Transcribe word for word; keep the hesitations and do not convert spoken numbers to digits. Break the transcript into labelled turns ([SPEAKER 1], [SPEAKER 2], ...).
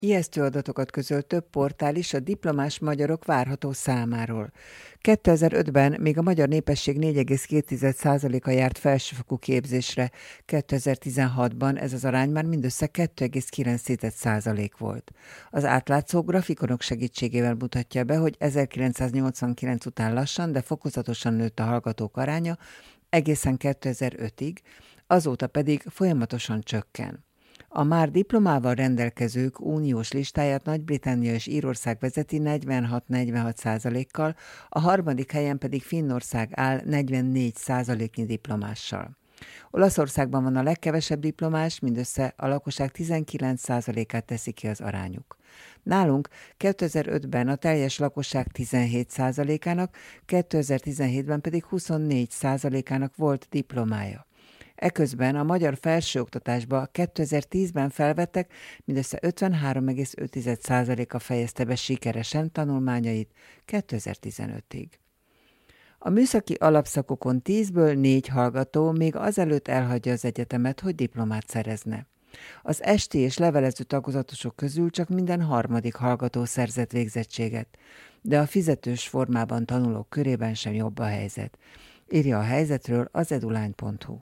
[SPEAKER 1] Ijesztő adatokat közölt több portál is a diplomás magyarok várható számáról. kétezer-ötben még a magyar népesség négy egész két százaléka járt felsőfokú képzésre, kétezer-tizenhatban ez az arány már mindössze kettő egész kilenc százalék volt. Az átlátszó grafikonok segítségével mutatja be, hogy ezerkilencszáznyolcvankilenc után lassan, de fokozatosan nőtt a hallgatók aránya egészen kétezer-ötig, azóta pedig folyamatosan csökken. A már diplomával rendelkezők uniós listáját Nagy-Britannia és Írország vezeti negyvenhat-negyvenhat százalékkal, a harmadik helyen pedig Finnország áll negyvennégy százaléknyi diplomással. Olaszországban van a legkevesebb diplomás, mindössze a lakosság tizenkilenc százalékát teszi ki az arányuk. Nálunk kétezer-ötben a teljes lakosság tizenhét százalékának, kétezer-tizenhétben pedig huszonnégy százalékának volt diplomája. Eközben a magyar felsőoktatásba kétezer-tízben felvettek, mindössze ötvenhárom egész öt százaléka fejezte be sikeresen tanulmányait kétezer-tizenötig. A műszaki alapszakokon tízből négy hallgató még azelőtt elhagyja az egyetemet, hogy diplomát szerezne. Az esti és levelező tagozatosok közül csak minden harmadik hallgató szerzett végzettséget, de a fizetős formában tanulók körében sem jobb a helyzet. Írja a helyzetről az edulány pont hu.